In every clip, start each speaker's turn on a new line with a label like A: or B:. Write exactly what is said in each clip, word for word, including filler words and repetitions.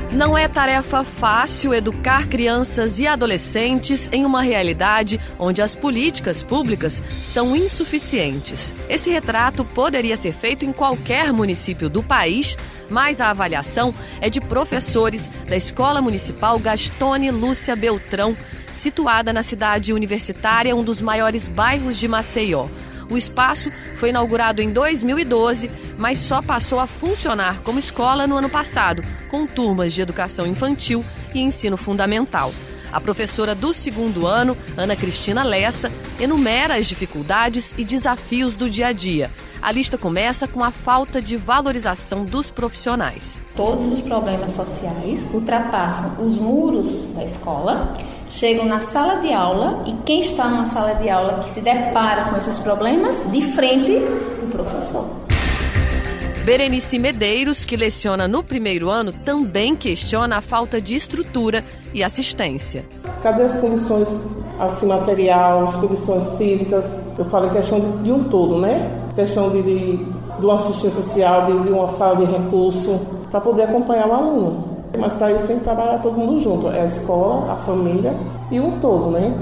A: Não é tarefa fácil educar crianças e adolescentes em uma realidade onde as políticas públicas são insuficientes. Esse retrato poderia ser feito em qualquer município do país, mas a avaliação é de professores da Escola Municipal Gastone Lúcia Beltrão, situada na cidade universitária, um dos maiores bairros de Maceió. O espaço foi inaugurado em dois mil e doze, mas só passou a funcionar como escola no ano passado, com turmas de educação infantil e ensino fundamental. A professora do segundo ano, Ana Cristina Lessa, enumera as dificuldades e desafios do dia a dia. A lista começa com a falta de valorização dos profissionais.
B: Todos os problemas sociais ultrapassam os muros da escola, chegam na sala de aula e quem está numa sala de aula que se depara com esses problemas, de frente, o professor.
A: Berenice Medeiros, que leciona no primeiro ano, também questiona a falta de estrutura e assistência.
C: Cadê as condições assim, material, as condições físicas? Eu falo em questão de, de um todo, né? Questão de, de, de uma assistência social, de, de uma sala de recurso, para poder acompanhar o aluno. Mas para isso tem que trabalhar todo mundo junto, é a escola, a família e um todo, né?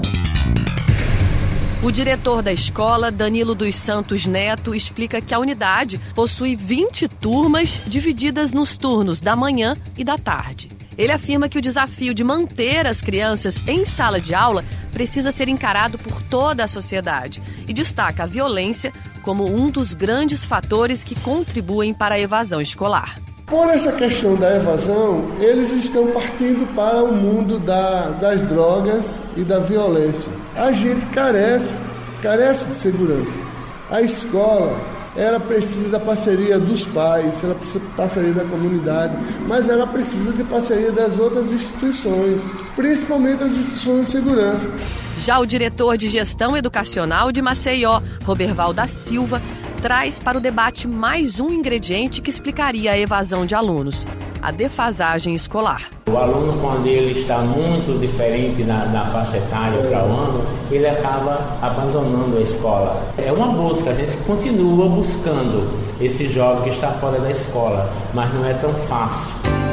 A: O diretor da escola, Danilo dos Santos Neto, explica que a unidade possui vinte turmas divididas nos turnos da manhã e da tarde. Ele afirma que o desafio de manter as crianças em sala de aula precisa ser encarado por toda a sociedade e destaca a violência como um dos grandes fatores que contribuem para a evasão escolar.
D: Por essa questão da evasão, eles estão partindo para o mundo da, das drogas e da violência. A gente carece, carece de segurança. A escola, ela precisa da parceria dos pais, ela precisa da parceria da comunidade, mas ela precisa de parceria das outras instituições, principalmente as instituições de segurança.
A: Já o diretor de Gestão Educacional de Maceió, Roberval da Silva, traz para o debate mais um ingrediente que explicaria a evasão de alunos: a defasagem escolar.
E: O aluno, quando ele está muito diferente na, na faixa etária para o ano, ele acaba abandonando a escola. É uma busca, a gente continua buscando esse jovem que está fora da escola, mas não é tão fácil.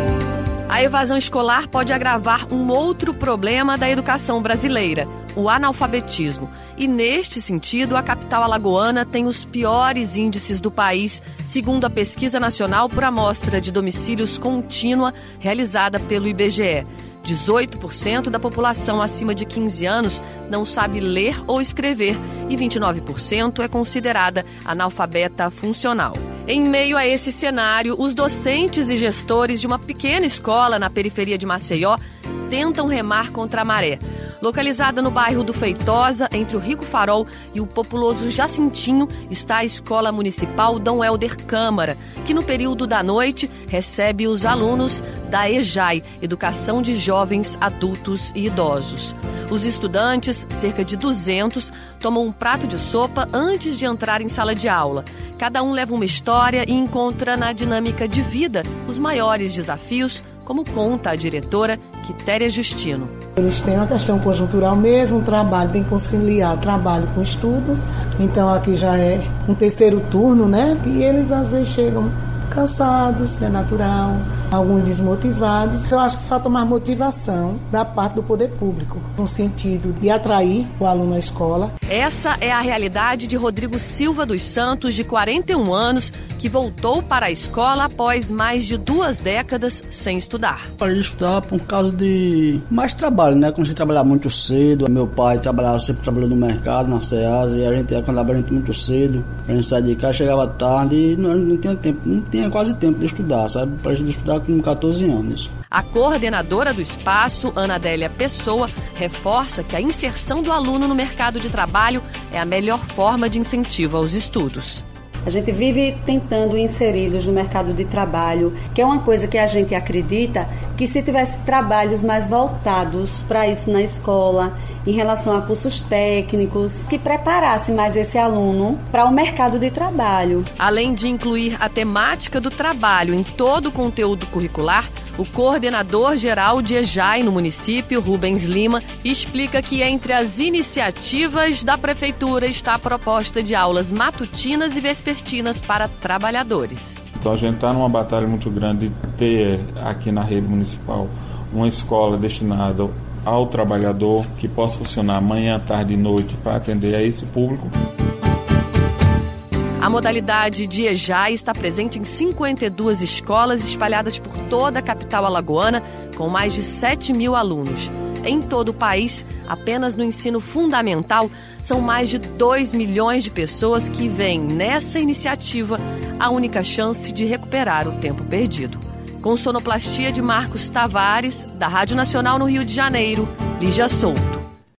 A: A evasão escolar pode agravar um outro problema da educação brasileira, o analfabetismo. E, neste sentido, a capital alagoana tem os piores índices do país, segundo a Pesquisa Nacional por Amostra de Domicílios Contínua, realizada pelo I B G E. dezoito por cento da população acima de quinze anos não sabe ler ou escrever e vinte e nove por cento é considerada analfabeta funcional. Em meio a esse cenário, os docentes e gestores de uma pequena escola na periferia de Maceió tentam remar contra a maré. Localizada no bairro do Feitosa, entre o Rico Farol e o populoso Jacintinho, está a Escola Municipal Dom Helder Câmara, que no período da noite recebe os alunos da E J A I, Educação de Jovens, Adultos e Idosos. Os estudantes, cerca de duzentos, tomam um prato de sopa antes de entrar em sala de aula. Cada um leva uma história e encontra na dinâmica de vida os maiores desafios, como conta a diretora Quitéria Justino.
F: Eles têm uma questão conjuntural mesmo, o trabalho tem que conciliar trabalho com estudo, então aqui já é um terceiro turno, né? E eles às vezes chegam cansados, é natural, alguns desmotivados. Eu acho que falta mais motivação da parte do poder público, no sentido de atrair o aluno à escola.
A: Essa é a realidade de Rodrigo Silva dos Santos, de quarenta e um anos, que voltou para a escola após mais de duas décadas sem estudar.
G: Parei de estudar por causa de mais trabalho, né? Comecei a trabalhar muito cedo. Meu pai trabalhava, sempre trabalhou no mercado, na Ceasa, e a gente acordava muito cedo. A gente saía de casa, chegava tarde e não, não tinha tempo, não tinha quase tempo de estudar, sabe? Para a gente estudar com catorze anos.
A: A coordenadora do espaço, Ana Adélia Pessoa, reforça que a inserção do aluno no mercado de trabalho é a melhor forma de incentivo aos estudos.
H: A gente vive tentando inseri-los no mercado de trabalho, que é uma coisa que a gente acredita que se tivesse trabalhos mais voltados para isso na escola, em relação a cursos técnicos, que preparasse mais esse aluno para o mercado de trabalho.
A: Além de incluir a temática do trabalho em todo o conteúdo curricular, o coordenador geral de E J A I no município, Rubens Lima, explica que entre as iniciativas da prefeitura está a proposta de aulas matutinas e vespertinas para trabalhadores.
I: Então a gente está numa batalha muito grande de ter aqui na rede municipal uma escola destinada ao trabalhador que possa funcionar manhã, tarde e noite para atender a esse público.
A: A modalidade de E J A está presente em cinquenta e duas escolas espalhadas por toda a capital alagoana, com mais de sete mil alunos. Em todo o país, apenas no ensino fundamental, são mais de dois milhões de pessoas que veem nessa iniciativa a única chance de recuperar o tempo perdido. Com sonoplastia de Marcos Tavares, da Rádio Nacional no Rio de Janeiro, Lígia Souto.